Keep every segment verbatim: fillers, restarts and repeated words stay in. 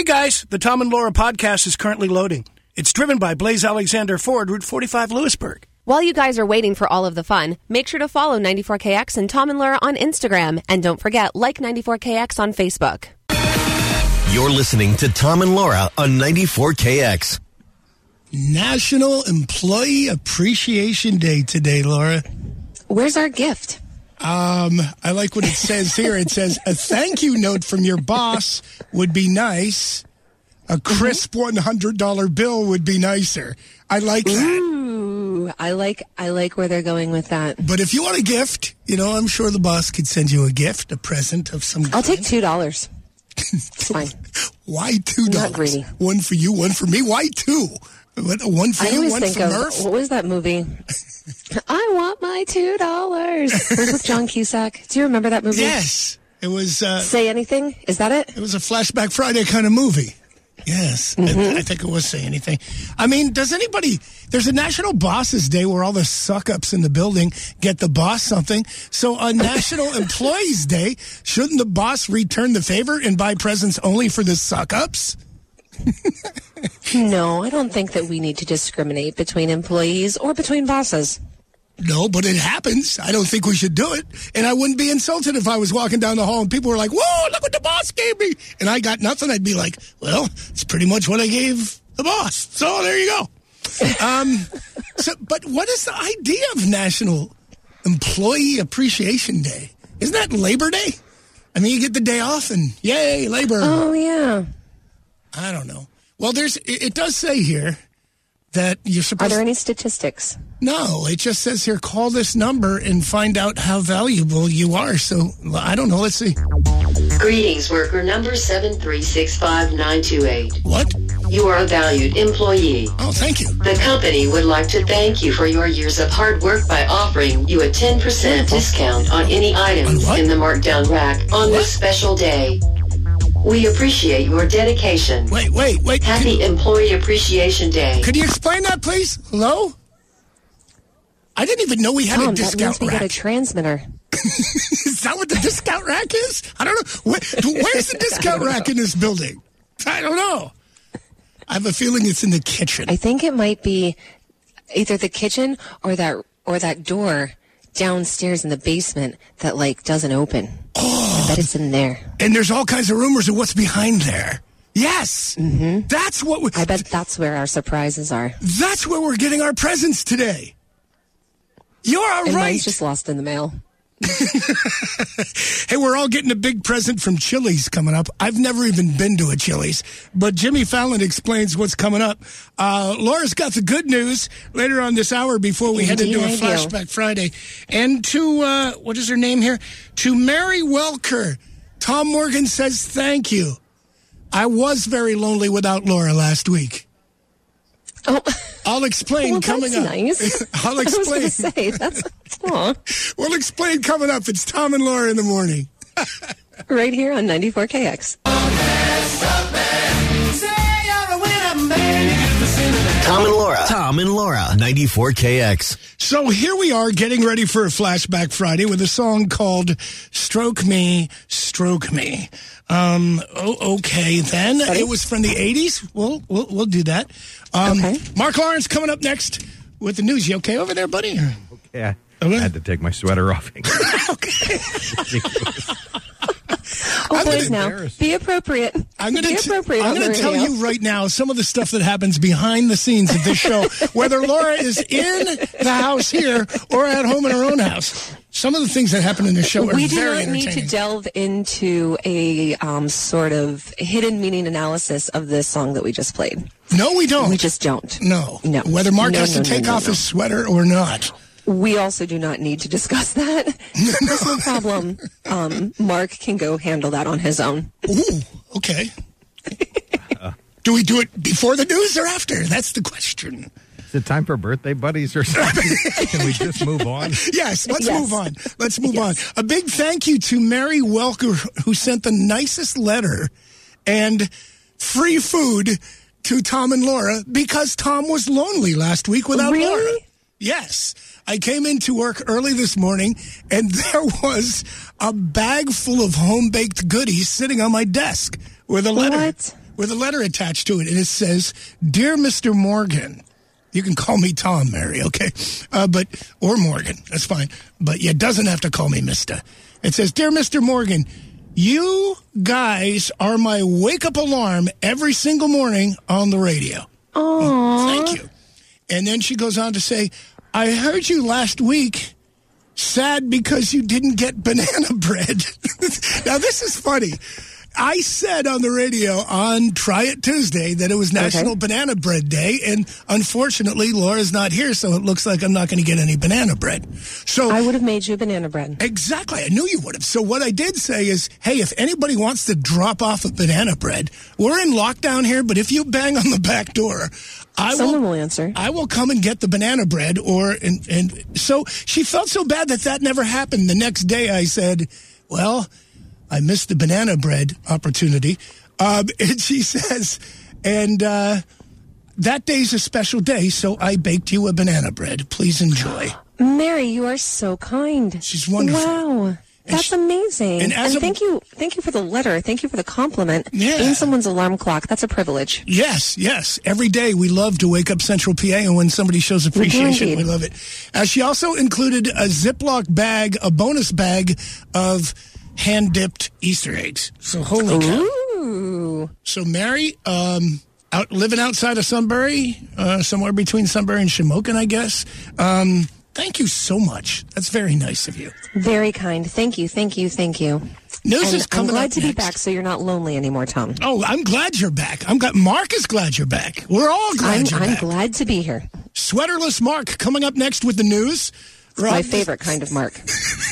Hey guys, the Tom and Laura podcast is currently loading. It's driven by Blaze Alexander Ford, Route forty-five, Lewisburg. While you guys are waiting for all of the fun, make sure to follow ninety-four K X and Tom and Laura on Instagram. And don't forget, like ninety-four K X on Facebook. You're listening to Tom and Laura on ninety-four K X. National Employee Appreciation Day today, Laura. Where's our gift? Um, I like what it says here. It says, a thank you note from your boss would be nice. A crisp one hundred dollars bill would be nicer. I like that. Ooh, I like I like where they're going with that. But if you want a gift, you know, I'm sure the boss could send you a gift, a present of some kind. I'll take two dollars. It's fine. Why two dollars? Not greedy. One for you, one for me. Why two? One for I you, always one think for of, Murph? what was that movie? I want my two dollars. It was with John Cusack. Do you remember that movie? Yes. It was... Uh, Say Anything? Is that it? It was a Flashback Friday kind of movie. Yes. Mm-hmm. I, I think it was Say Anything. I mean, does anybody... There's a National Bosses Day where all the suck-ups in the building get the boss something. So on National Employees Day, shouldn't the boss return the favor and buy presents only for the suck-ups? No, I don't think that we need to discriminate between employees or between bosses. No, but it happens. I don't think we should do it. And I wouldn't be insulted if I was walking down the hall and people were like, whoa, look what the boss gave me. And I got nothing. I'd be like, well, it's pretty much what I gave the boss. So there you go. um, so, but what is the idea of National Employee Appreciation Day? Isn't that Labor Day? I mean, you get the day off and yay, labor. Oh, yeah. I don't know. Well, there's. It, it does say here that you're supposed. Are there any statistics? No, it just says here, call this number and find out how valuable you are. So, I don't know. Let's see. Greetings, worker number seven three six five nine two eight. What? You are a valued employee. Oh, thank you. The company would like to thank you for your years of hard work by offering you a ten percent discount on any items On what? in the markdown rack on What? this special day. We appreciate your dedication. Wait, wait, wait. Happy Could, Employee Appreciation Day. could you explain that, please? Hello? I didn't even know we had Tom, a that means discount we rack. got a transmitter. Is that what the discount rack is? I don't know. Where, where's the discount rack in this building? I don't know. I have a feeling it's in the kitchen. I think it might be either the kitchen or that or that door downstairs in the basement that like doesn't open. Oh, I bet it's in there. And there's all kinds of rumors of what's behind there. Yes. Mm-hmm. That's what we, I bet that's where our surprises are. That's where we're getting our presents today. You're all And right. mine's just lost in the mail. Hey, we're all getting a big present from Chili's coming up. I've never even been to a Chili's, but Jimmy Fallon explains what's coming up. Uh, Laura's got the good news later on this hour before we Indeed, head into a I do. Flashback Friday. And to, uh, what is her name here? To Mary Welker, Tom Morgan says thank you. I was very lonely without Laura last week. Oh, I'll explain well, coming that's up. nice. I'll I was explain. going to say that's. Aw. We'll explain coming up. It's Tom and Laura in the morning. Right here on ninety-four K X. Tom and Laura. Tom and Laura. ninety-four K X. So here we are getting ready for a Flashback Friday with a song called Stroke Me, Stroke Me. Um, oh, okay, then. Ready? It was from the eighties. We'll, we'll, we'll do that. Um, Okay. Mark Lawrence coming up next with the news. You okay over there, buddy? Yeah. Okay. I had to take my sweater off. Okay. Oh, I'm boys, gonna- now be appropriate. I'm going be to appropriate. I'm on going the to tell radio. you right now some of the stuff that happens behind the scenes of this show, whether Laura is in the house here or at home in her own house. Some of the things that happen in the show are We do very not need entertaining. to delve into a um, sort of hidden meaning analysis of this song that we just played. No, we don't. We just don't. No. No. Whether Mark No, has no, to no, take no, off no. his sweater or not. We also do not need to discuss that. That's no problem. Um, Mark can go handle that on his own. Ooh, okay. Do we do it before the news or after? That's the question. Is it time for birthday buddies or something? Can we just move on? Yes, let's Yes. move on. Let's move Yes. on. A big thank you to Mary Welker, who sent the nicest letter and free food to Tom and Laura because Tom was lonely last week without Really? Laura. Yes. I came into work early this morning, and there was a bag full of home-baked goodies sitting on my desk with a letter. What? with a letter attached to it, and it says, "Dear Mister Morgan," you can call me Tom, Mary, okay? Uh, but or Morgan, that's fine. But it doesn't have to call me Mister It says, "Dear Mister Morgan, you guys are my wake-up alarm every single morning on the radio." Aww. Thank you. And then she goes on to say, "I heard you last week. Sad because you didn't get banana bread." Now, this is funny. I said on the radio on Try It Tuesday that it was National okay. Banana Bread Day, and unfortunately, Laura's not here, so it looks like I'm not going to get any banana bread. So I would have made you banana bread. Exactly. I knew you would have. So what I did say is, hey, if anybody wants to drop off a banana bread, we're in lockdown here, but if you bang on the back door, I Someone will, will answer. I will come and get the banana bread. Or and, and so she felt so bad that that never happened. The next day I said, well, I missed the banana bread opportunity. Um, and she says, and uh, that day's a special day, so I baked you a banana bread. Please enjoy. Mary, you are so kind. She's wonderful. Wow. That's she, amazing. And, and a, thank you thank you for the letter. Thank you for the compliment. Yeah. Being someone's alarm clock, that's a privilege. Yes, yes. Every day we love to wake up Central P A, and when somebody shows appreciation, we, we love it. Uh, she also included a Ziploc bag, a bonus bag of hand-dipped Easter eggs. So holy cow. Ooh. So Mary, um, out living outside of Sunbury, uh, somewhere between Sunbury and Shamokin, I guess. Um, thank you so much. That's very nice of you. Very kind. Thank you, thank you, thank you. News and is coming I'm glad up to next. be back so you're not lonely anymore, Tom. Oh, I'm glad you're back. I'm glad. Mark is glad you're back. We're all glad I'm, you're I'm back. glad to be here. Sweaterless Mark coming up next with the news. Rob, my favorite kind of Mark.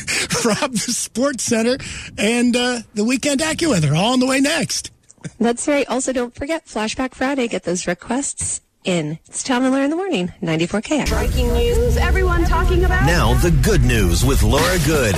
Rob, the Sports Center, and uh, the Weekend AccuWeather, all on the way next. That's right. Also, don't forget, Flashback Friday. Get those requests in. It's Tom and Laura in the morning, ninety-four K X. Breaking news, everyone talking about. Now, the good news with Laura Good.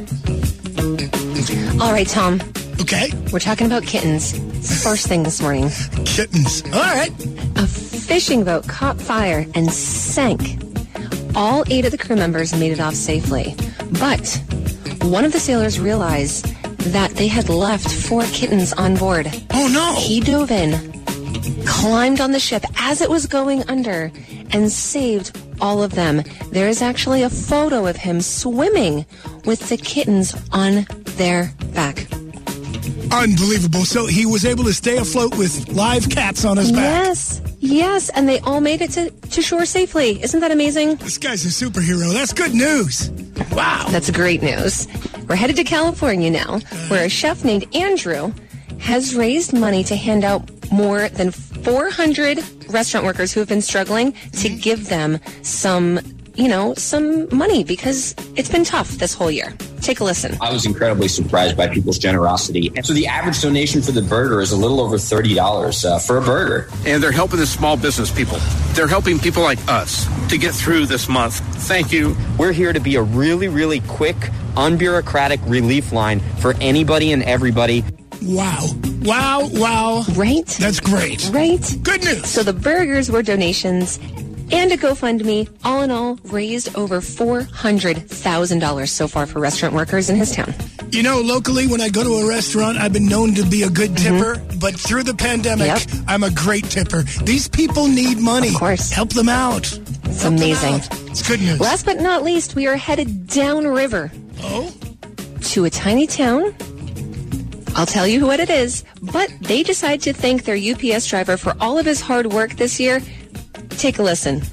All right, Tom. Okay. We're talking about kittens. First thing this morning. Kittens. All right. A fishing boat caught fire and sank. All eight of the crew members made it off safely. But one of the sailors realized that they had left four kittens on board. Oh, no. He dove in, climbed on the ship as it was going under, and saved all of them. There is actually a photo of him swimming with the kittens on their back. Unbelievable. So he was able to stay afloat with live cats on his back. Yes. Yes, and they all made it to, to shore safely. Isn't that amazing? This guy's a superhero. That's good news. Wow. That's great news. We're headed to California now, where a chef named Andrew has raised money to hand out more than four hundred restaurant workers who have been struggling to give them some, you know, some money because it's been tough this whole year. Take a listen. I was incredibly surprised by people's generosity. And so the average donation for the burger is a little over thirty dollars uh, for a burger. And they're helping the small business people. They're helping people like us to get through this month. Thank you. We're here to be a really, really quick, unbureaucratic relief line for anybody and everybody. Wow. Wow, wow. Right? That's great. Right? Good news. So the burgers were donations and a GoFundMe, all in all, raised over four hundred thousand dollars so far for restaurant workers in his town. You know, locally, when I go to a restaurant, I've been known to be a good tipper, mm-hmm. but through the pandemic, yep. I'm a great tipper. These people need money. Of course. Help them out. It's Help amazing. It's good news. Last but not least, we are headed downriver. Oh? To a tiny town. I'll tell you what it is, but they decide to thank their U P S driver for all of his hard work this year. Take a listen.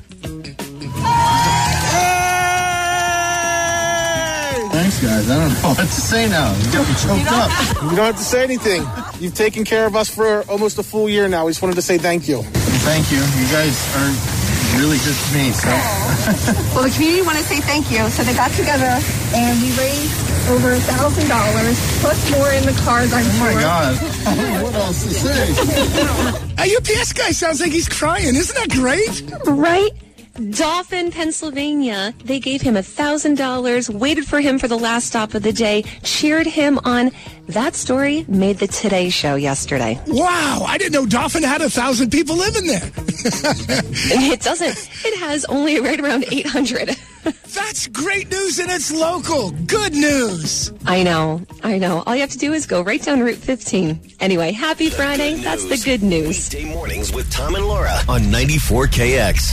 Thanks, guys. I don't know what to say now. You got me choked up. You don't have to say anything. You've taken care of us for almost a full year now. We just wanted to say thank you. Thank you. You guys are really good to me. So. Well, the community want to say thank you. So they got together and we raised over a thousand dollars, plus more in the cars, I'm sure. Oh my God. What else to say? A U P S guy sounds like he's crying. Isn't that great? Right? Dauphin, Pennsylvania. They gave him a thousand dollars, waited for him for the last stop of the day, cheered him on. That story made the Today Show yesterday. Wow, I didn't know Dauphin had a thousand people living there. It doesn't. It has only right around eight hundred. That's great news, and it's local. Good news. I know. I know. All you have to do is go right down Route fifteen. Anyway, happy Friday. That's the good news. Weekday mornings with Tom and Laura on ninety-four K X.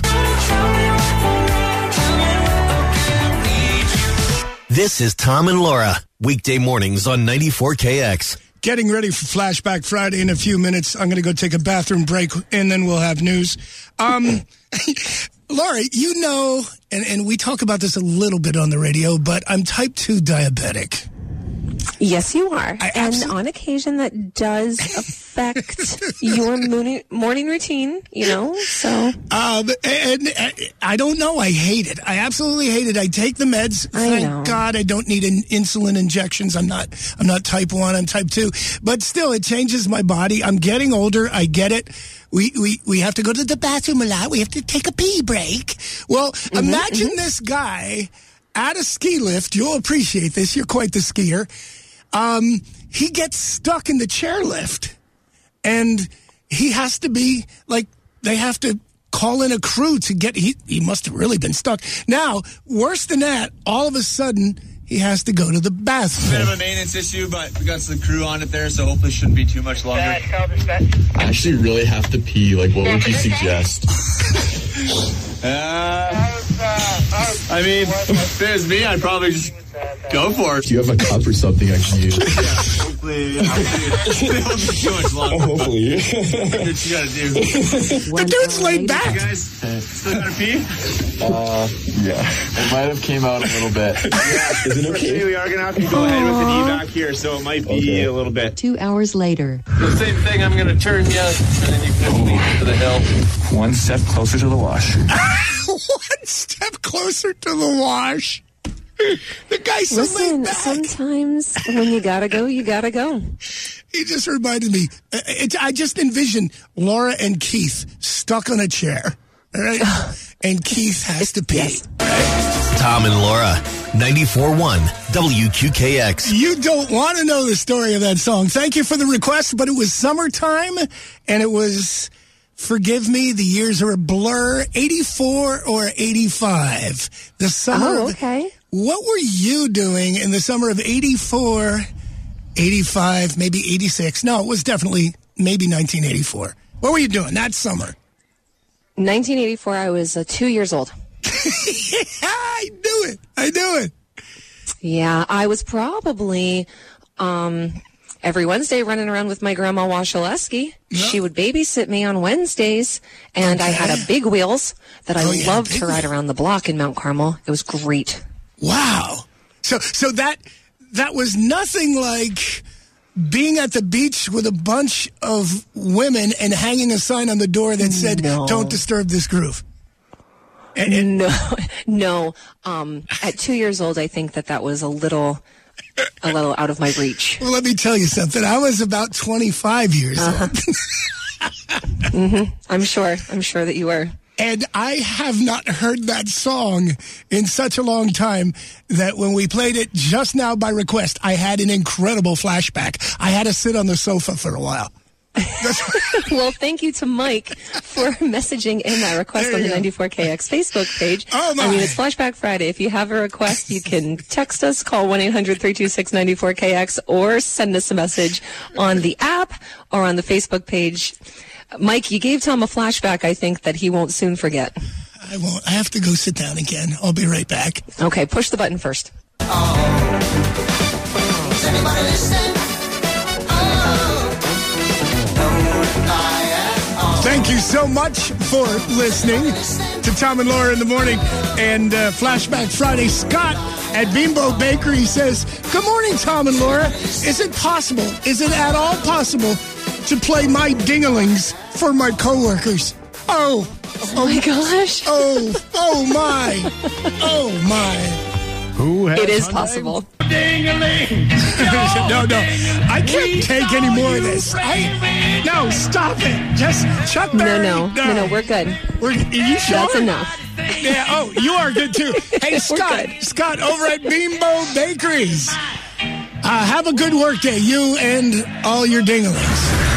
This is Tom and Laura. Weekday mornings on ninety-four K X. Getting ready for Flashback Friday in a few minutes. I'm going to go take a bathroom break, and then we'll have news. Um, Laura, you know, and, and we talk about this a little bit on the radio, but I'm type two diabetic. Yes, you are. I and absolutely- on occasion, that does affect your morning, morning routine, you know, so. Um, and, and I don't know. I hate it. I absolutely hate it. I take the meds. I Thank know. God I don't need in, insulin injections. I'm not, I'm not type one. I'm type two. But still, it changes my body. I'm getting older. I get it. We, we, we have to go to the bathroom a lot. We have to take a pee break. Well, Mm-hmm, imagine mm-hmm. this guy at a ski lift. You'll appreciate this. You're quite the skier. Um, he gets stuck in the chairlift, and he has to be like, they have to call in a crew to get, he, he must have really been stuck. Now, worse than that, all of a sudden, he has to go to the bathroom. Bit of a maintenance issue, but we got some crew on it there, so hopefully it shouldn't be too much longer. I actually really have to pee. Like, what would you suggest? Uh, I mean, if it was me, I'd probably just go for it. Do you have a cup or something I can use? Yeah, hopefully, hopefully it won't be too much longer. Hopefully. What you gotta do? The dude's laid back. You guys still gotta pee? Uh, yeah. It might have came out a little bit. Yeah, is it okay? We are gonna have to go ahead with an evac here, so it might be Okay. a little bit. Two hours later. The same thing, I'm gonna turn you, and then you can lead to the hill. One step closer to the wash. One step closer to the wash. The guy's so Listen, laid back. sometimes when you gotta go, you gotta go. He just reminded me. uh, It, I just envisioned Laura and Keith stuck on a chair, all right? And Keith has to pee. Yes. Tom and Laura, ninety-four point one W Q K X. You don't want to know the story of that song. Thank you for the request, but it was summertime, and it was, forgive me, the years are a blur, eighty-four or eighty-five. The summer. Oh, of- okay. What were you doing in the summer of eighty-four, eighty-five, maybe eighty-six? No, it was definitely maybe nineteen eighty-four. What were you doing that summer? nineteen eighty-four, I was uh, two years old. I knew it. I knew it. Yeah, I was probably um, every Wednesday running around with my grandma Washaleski. Yeah. She would babysit me on Wednesdays, and I had a big wheels that I Oh, yeah, loved big to ride wheel. around the block in Mount Carmel. It was great. Wow. So so that that was nothing like being at the beach with a bunch of women and hanging a sign on the door that said, No. "Don't disturb this groove." And, and- No, no. Um, at two years old, I think that that was a little, a little out of my reach. well, let me tell you something. I was about twenty-five years Uh-huh. old. hmm I'm sure. I'm sure that you were. And I have not heard that song in such a long time that when we played it just now by request, I had an incredible flashback. I had to sit on the sofa for a while. Well, thank you to Mike for messaging in that request There on you the go. ninety-four K X Facebook page. Oh, my. I mean, it's Flashback Friday. If you have a request, you can text us, call one eight hundred three two six nine four K X, or send us a message on the app or on the Facebook page. Mike, you gave Tom a flashback, I think, that he won't soon forget. I won't. I have to go sit down again. I'll be right back. Okay, push the button first. Thank you so much for listening to Tom and Laura in the morning and uh, Flashback Friday. Scott at Bimbo Bakery says, "Good morning, Tom and Laura. Is it possible, is it at all possible to play My Dinglings for my coworkers?" Oh, Oh my gosh. oh, oh my, oh my. Who has It is Hyundai? possible. no, no, I can't take any more of this. I, no, stop it. Just Chuck No, Berry. no, no, no, we're good. We're, are you sure? That's enough. Yeah. Oh, you are good too. Hey, We're Scott. good. Scott over at Bimbo Bakeries. Uh, have a good work day, you and all your dinglings.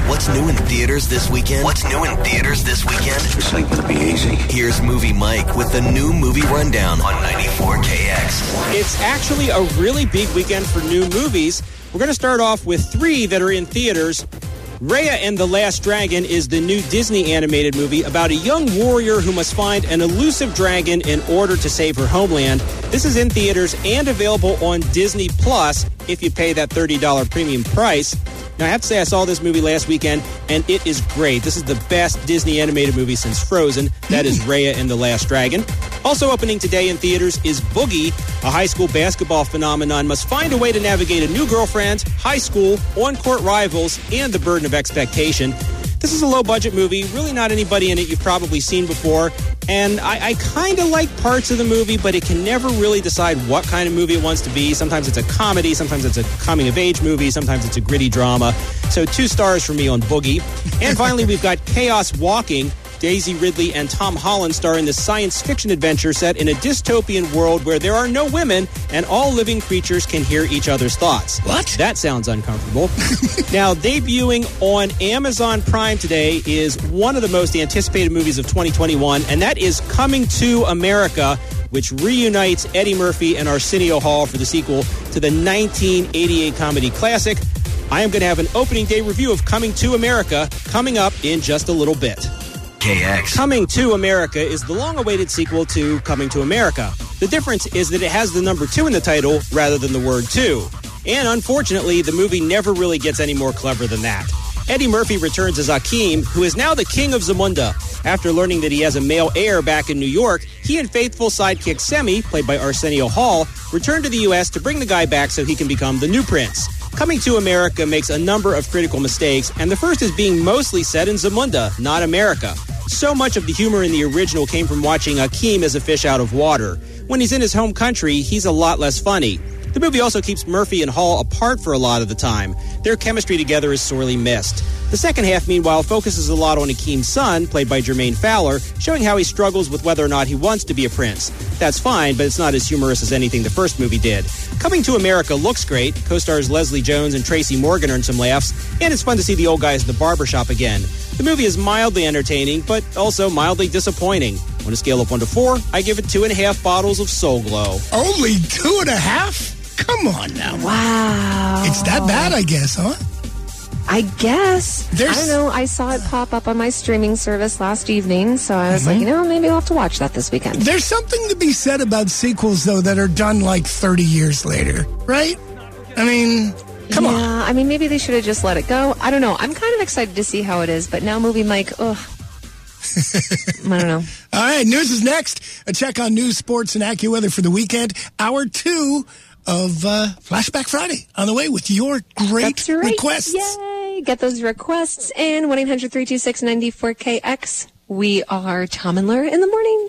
What's new in theaters this weekend? What's new in theaters this weekend? This ain't gonna be easy. Here's Movie Mike with the new movie rundown on ninety-four K X. It's actually a really big weekend for new movies. We're going to start off with three that are in theaters. Raya and the Last Dragon is the new Disney animated movie about a young warrior who must find an elusive dragon in order to save her homeland. This is in theaters and available on Disney Plus if you pay that thirty dollars premium price. Now, I have to say I saw this movie last weekend, and it is great. This is the best Disney animated movie since Frozen. That is Raya and the Last Dragon. Also opening today in theaters is Boogie. A high school basketball phenomenon must find a way to navigate a new girlfriend, high school, on-court rivals, and the burden of expectation. This is a low-budget movie, really not anybody in it you've probably seen before, and I, I kind of like parts of the movie, but it can never really decide what kind of movie it wants to be. Sometimes it's a comedy, sometimes it's a coming-of-age movie, sometimes it's a gritty drama. So two stars for me on Boogie. And finally, we've got Chaos Walking. Daisy Ridley and Tom Holland star in this science fiction adventure set in a dystopian world where there are no women and all living creatures can hear each other's thoughts. What? That sounds uncomfortable. Now, debuting on Amazon Prime today is one of the most anticipated movies of twenty twenty-one, and that is Coming to America, which reunites Eddie Murphy and Arsenio Hall for the sequel to the nineteen eighty-eight comedy classic. I am going to have an opening day review of Coming to America coming up in just a little bit. K X. Coming to America is the long-awaited sequel to Coming to America. The difference is that it has the number two in the title rather than the word two. And unfortunately, the movie never really gets any more clever than that. Eddie Murphy returns as Akeem, who is now the king of Zamunda. After learning that he has a male heir back in New York, he and faithful sidekick Semi, played by Arsenio Hall, return to the U S to bring the guy back so he can become the new prince. Coming to America makes a number of critical mistakes, and the first is being mostly set in Zamunda, not America. So much of the humor in the original came from watching Akeem as a fish out of water. When he's in his home country, he's a lot less funny. The movie also keeps Murphy and Hall apart for a lot of the time. Their chemistry together is sorely missed. The second half, meanwhile, focuses a lot on Akeem's son, played by Jermaine Fowler, showing how he struggles with whether or not he wants to be a prince. That's fine, but it's not as humorous as anything the first movie did. Coming to America looks great. Co-stars Leslie Jones and Tracy Morgan earn some laughs, and it's fun to see the old guys in the barbershop again. The movie is mildly entertaining, but also mildly disappointing. On a scale of one to four, I give it two and a half bottles of Soul Glow. Only two and a half? Come on now. Wow. It's that bad, I guess, huh? I guess. There's... I don't know. I saw it pop up on my streaming service last evening, so I was mm-hmm. like, you know, maybe I'll have to watch that this weekend. There's something to be said about sequels, though, that are done like thirty years later, right? I mean, come yeah, on. Yeah, I mean, maybe they should have just let it go. I don't know. I'm kind of excited to see how it is, but now Movie Mike, ugh. I don't know. All right, news is next. A check on news, sports, and AccuWeather for the weekend. Hour two of uh, Flashback Friday on the way with your great That's right. requests. Yay! Get those requests in one eight hundred three two six nine four K X. We are Tom and Laura in the morning.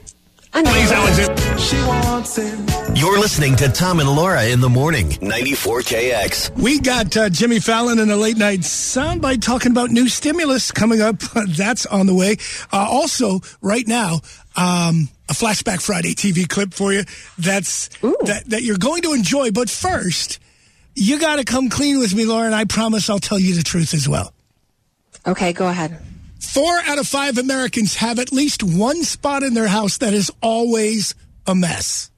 She wants it. You're listening to Tom and Laura in the morning, ninety-four K X. We got uh, Jimmy Fallon in a late night soundbite talking about new stimulus coming up. That's on the way. Uh, also, right now, um, a Flashback Friday T V clip for you that's that, that you're going to enjoy. But first, you got to come clean with me, Laura, and I promise I'll tell you the truth as well. Okay, go ahead. Four out of five Americans have at least one spot in their house that is always a mess.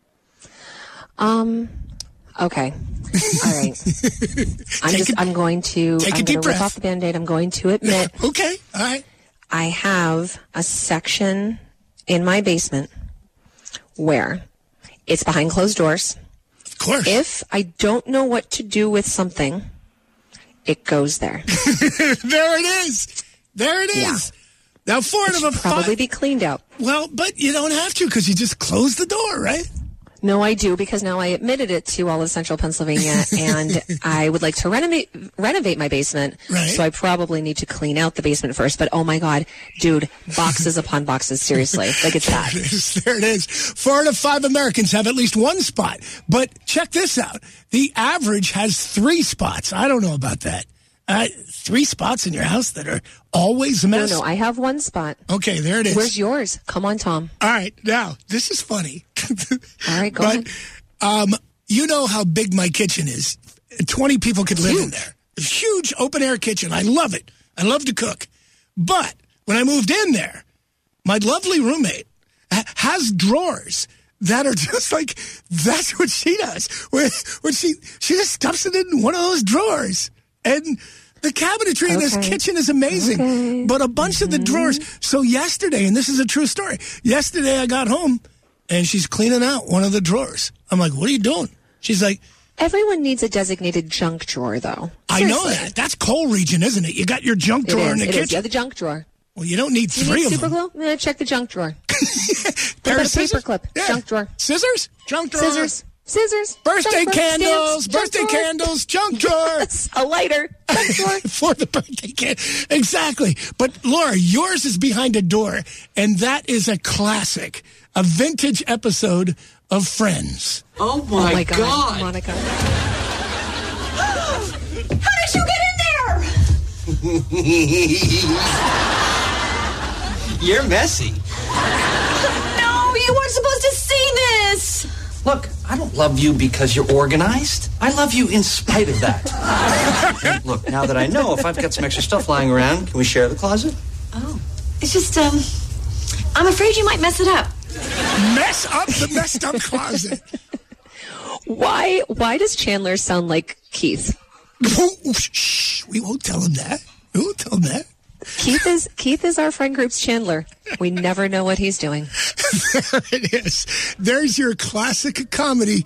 Um, okay. All right. I'm just, a, I'm going to, take I'm a deep going to rip off the Band-Aid. I'm going to admit. Okay. All right. I have a section in my basement where it's behind closed doors. Of course. If I don't know what to do with something, it goes there. There it is. There it is. Yeah. Now, four out of a five. Probably be cleaned out. Well, but you don't have to because you just close the door, right? No, I do, because now I admitted it to all of Central Pennsylvania, and I would like to renovate renovate my basement. Right. So I probably need to clean out the basement first. But oh my God, dude, boxes upon boxes. Seriously, like it's that. There it is. There it is. Four out of five Americans have at least one spot. But check this out: the average has three spots. I don't know about that. Uh, three spots in your house that are always a mess? No, no, I have one spot. Okay, there it is. Where's yours? Come on, Tom. All right, now, this is funny. All right, go but, ahead. Um, you know how big my kitchen is. twenty people could live Huge. in there. Huge open-air kitchen. I love it. I love to cook. But when I moved in there, my lovely roommate ha- has drawers that are just like, that's what she does. When, when she, she just stuffs it in one of those drawers. And the cabinetry okay. in this kitchen is amazing. Okay. But a bunch mm-hmm. of the drawers. So yesterday, and this is a true story, yesterday I got home and she's cleaning out one of the drawers. I'm like, what are you doing? She's like, everyone needs a designated junk drawer, though. Seriously. I know that. That's coal region, isn't it? You got your junk drawer in the it kitchen. Is. Yeah, the junk drawer. Well, you don't need you three need of super them. Glue? I'm going to check the junk drawer. Pair of paper clip. Yeah. Junk drawer. Scissors? Junk drawer. Scissors. Scissors. Birthday junk candles. Stamps, birthday junk candles. Junk drawer. Yes, a lighter. Junk drawer. For the birthday candle. Exactly. But, Laura, yours is behind a door, and that is a classic, a vintage episode of Friends. Oh, my, oh my God. God. Monica. How did you get in there? You're messy. No, you weren't supposed to see this. Look, I don't love you because you're organized. I love you in spite of that. And look, now that I know, if I've got some extra stuff lying around, can we share the closet? Oh, it's just, um, I'm afraid you might mess it up. Mess up the messed up closet. Why, why does Chandler sound like Keith? Shh, we won't tell him that. We won't tell him that. Keith is Keith is our friend group's Chandler. We never know what he's doing. There it is. There's your classic comedy.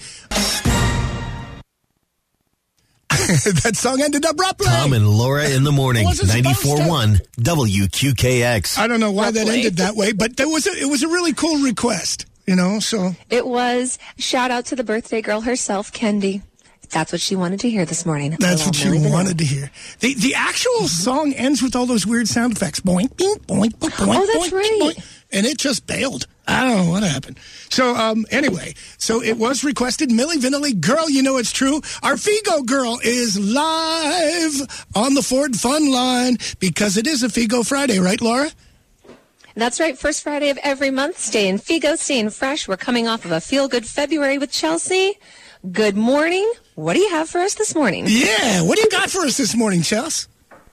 That song ended abruptly. Tom and Laura in the morning, ninety-four point one W Q K X. I don't know why that ended that way, but there was a, it was a really cool request, you know, so. It was. Shout out to the birthday girl herself, Kendi. That's what she wanted to hear this morning. That's what she wanted to hear. The the actual mm-hmm. song ends with all those weird sound effects. Boink, boink, boink, boink, oh, that's boink, right. boink. And it just bailed. I don't know what happened. So, um, anyway, so it was requested. Milli Vanilli, girl, you know it's true. Our Figo girl is live on the Ford Fun Line because it is a Figo Friday, right, Laura? That's right. First Friday of every month. Stay in Figo, staying fresh. We're coming off of a feel-good February with Chelsea. Good morning. What do you have for us this morning? Yeah, what do you got for us this morning, Chelsea?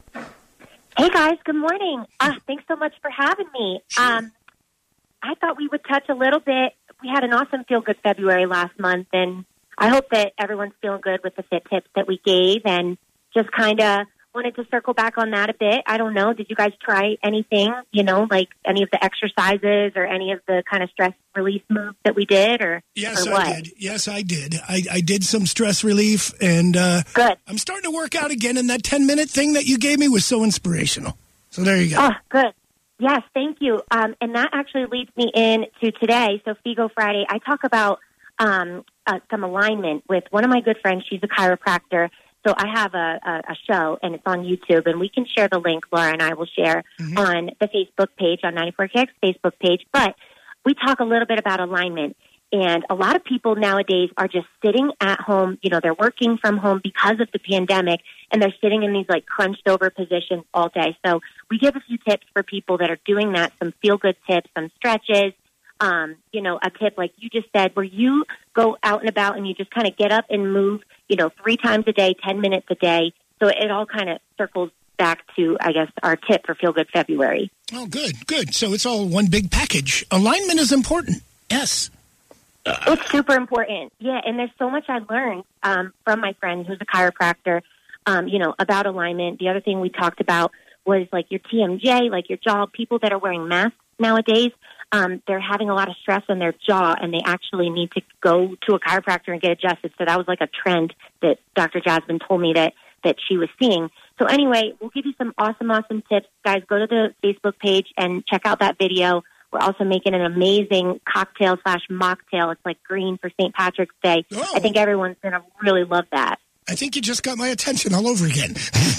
Hey, guys. Good morning. Uh, thanks so much for having me. Sure. Um, I thought we would touch a little bit. We had an awesome Feel Good February last month, and I hope that everyone's feeling good with the fit tips that we gave, and just kind of wanted to circle back on that a bit. I don't know. Did you guys try anything, you know, like any of the exercises or any of the kind of stress relief moves that we did, or, yes, or what? I did. Yes, I did. I, I did some stress relief, and uh, good. I'm starting to work out again, and that ten-minute thing that you gave me was so inspirational. So there you go. Oh, good. Yes, thank you. Um, and that actually leads me in to today. So Figo Friday, I talk about um, uh, some alignment with one of my good friends. She's a chiropractor. So I have a, a, a show, and it's on YouTube, and we can share the link, Laura and I will share mm-hmm. on the Facebook page, on ninety-four K X Facebook page. But we talk a little bit about alignment. And a lot of people nowadays are just sitting at home. You know, they're working from home because of the pandemic, and they're sitting in these, like, crunched over positions all day. So we give a few tips for people that are doing that, some feel-good tips, some stretches. Um, you know, a tip like you just said, where you go out and about and you just kind of get up and move, you know, three times a day, ten minutes a day. So it all kind of circles back to, I guess, our tip for Feel Good February. Oh, good, good. So it's all one big package. Alignment is important. Yes. Uh, it's super important. Yeah, and there's so much I learned um, from my friend who's a chiropractor, um, you know, about alignment. The other thing we talked about was, like, your T M J, like your jaw. People that are wearing masks nowadays, um, they're having a lot of stress on their jaw, and they actually need to go to a chiropractor and get adjusted. So that was like a trend that Doctor Jasmine told me that, that she was seeing. So anyway, we'll give you some awesome, awesome tips. Guys, go to the Facebook page and check out that video. We're also making an amazing cocktail slash mocktail. It's like green for Saint Patrick's Day. Oh. I think everyone's going to really love that. I think you just got my attention all over again.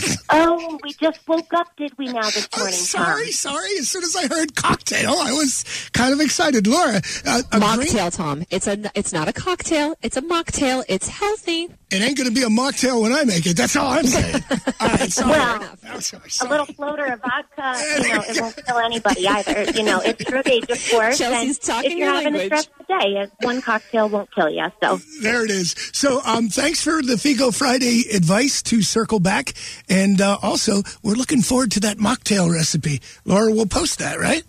Oh, we just woke up, did we, now this morning? Oh, sorry, Tom. sorry. As soon as I heard cocktail, I was kind of excited. Laura. Uh, mocktail, green... Tom. It's a. It's not a cocktail. It's a mocktail. It's healthy. It ain't going to be a mocktail when I make it. That's all I'm saying. All right, sorry. Well, oh, sorry, sorry. A little floater of vodka, you know, it won't kill anybody either. You know, it's true. They just work. Chelsea's and talking if you're having language. a stressful day. One cocktail won't kill you. So there it is. So um, thanks for the Figo Friday advice to circle back. And uh, also, we're looking forward to that mocktail recipe. Laura, we'll post that, right?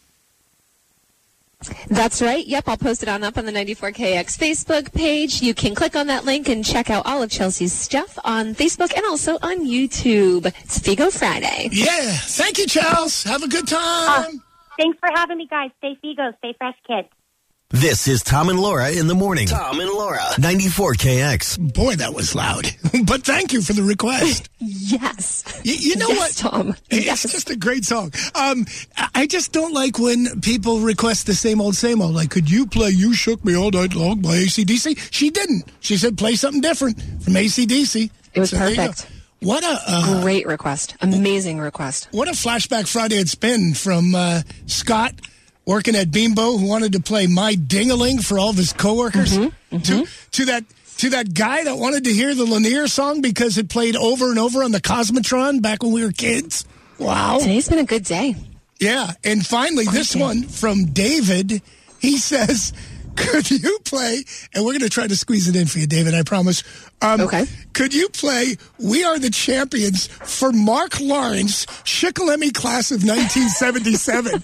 That's right. Yep, I'll post it on up on the ninety-four K X Facebook page. You can click on that link and check out all of Chelsea's stuff on Facebook and also on YouTube. It's Figo Friday. Yeah. Thank you, Charles. Have a good time. Uh, thanks for having me, guys. Stay Figo. Stay fresh, kids. This is Tom and Laura in the morning. Tom and Laura, ninety-four K X. Boy, that was loud. But thank you for the request. Yes. You, you know yes, what, Tom? It's yes. just a great song. Um, I just don't like when people request the same old, same old. Like, could you play You Shook Me All Night Long by A C D C? She didn't. She said play something different from A C D C. It was so perfect. What a uh, great request. Amazing request. What a flashback Friday it's been from uh, Scott working at Bimbo, who wanted to play My Ding-a-Ling for all of his coworkers, mm-hmm, mm-hmm. to to that to that guy that wanted to hear the Lanier song because it played over and over on the Cosmotron back when we were kids. Wow. Today's been a good day. Yeah, and finally Fun this day. one from David. He says, could you play, and we're going to try to squeeze it in for you, David, I promise. Um, okay. Could you play We Are the Champions for Mark Lawrence, Shikellamy class of nineteen seventy-seven?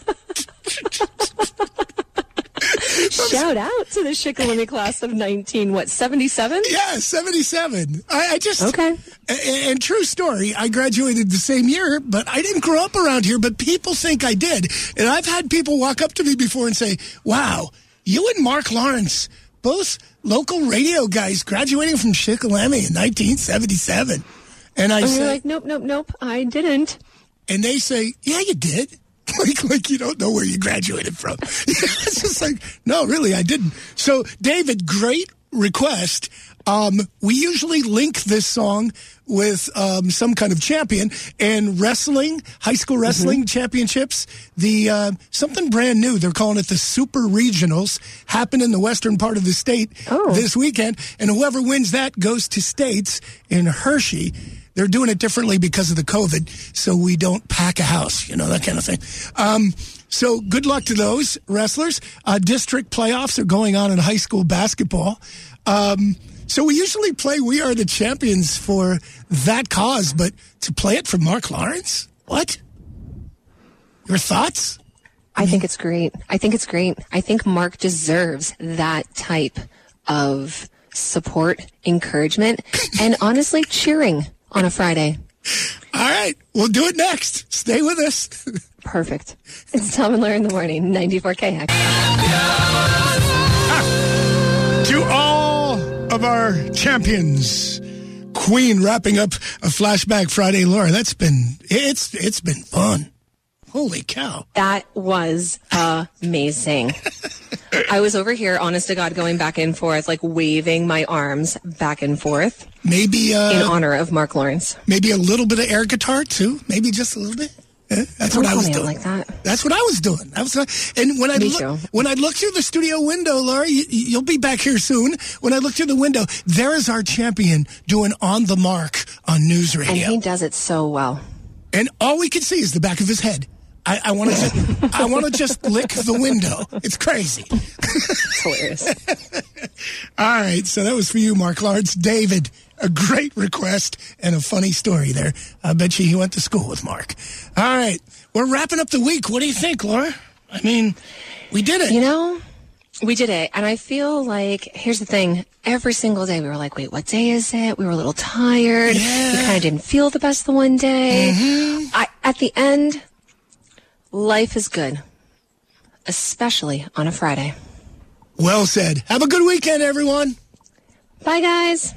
Shout out to the Shikellamy class of nineteen, what, seventy-seven? Yeah, seventy-seven. I, I just... Okay. And, and true story, I graduated the same year, but I didn't grow up around here, but people think I did. And I've had people walk up to me before and say, wow, you and Mark Lawrence, both local radio guys graduating from Shikellamy in nineteen seventy-seven. And I and say... you're like, nope, nope, nope, I didn't. And they say, yeah, you did. Like, like you don't know where you graduated from. It's just like, no, really, I didn't. So, David, great request. Um, we usually link this song with um, some kind of champion, and wrestling, high school wrestling mm-hmm. championships, the uh, something brand new. They're calling it the Super Regionals, happen in the western part of the state oh. this weekend, and whoever wins that goes to states in Hershey. They're doing it differently because of the COVID, so we don't pack a house, you know, that kind of thing. Um, so good luck to those wrestlers. Uh, district playoffs are going on in high school basketball. Um, so we usually play We Are the Champions for that cause, but to play it for Mark Lawrence? What? Your thoughts? I think it's great. I think it's great. I think Mark deserves that type of support, encouragement, and honestly, cheering on a Friday. All right. We'll do it next. Stay with us. Perfect. It's Tom and Laura in the morning, ninety-four K X. To all of our champions, Queen wrapping up a Flashback Friday. Laura, that's been, it's it's been fun. Holy cow. That was amazing. I was over here, honest to God, going back and forth, like waving my arms back and forth. Maybe uh, in honor of Mark Lawrence. Maybe a little bit of air guitar, too. Maybe just a little bit. Yeah, that's Don't what I was doing. Like that. That's what I was doing. I was, and when I look, when I look through the studio window, Laura, you, you'll be back here soon. When I look through the window, there is our champion doing On the Mark on News Radio. And he does it so well. And all we can see is the back of his head. I, I want to. I want to just lick the window. It's crazy. It's hilarious. All right, so that was for you, Mark Lawrence. David, a great request and a funny story there. I bet you he went to school with Mark. All right, we're wrapping up the week. What do you think, Laura? I mean, we did it. You know, we did it, and I feel like here's the thing: every single day we were like, "Wait, what day is it?" We were a little tired. Yeah. We kind of didn't feel the best the one day. Mm-hmm. I, at the end. Life is good, especially on a Friday. Well said. Have a good weekend, everyone. Bye, guys.